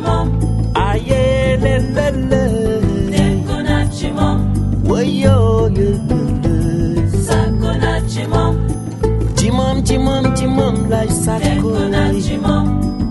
chimom. Aye le le le. Tekuna chimom. Wayo yo yo yo. Sakuna chimom. Chimom chimom chimom like sakura. Tekuna chimom.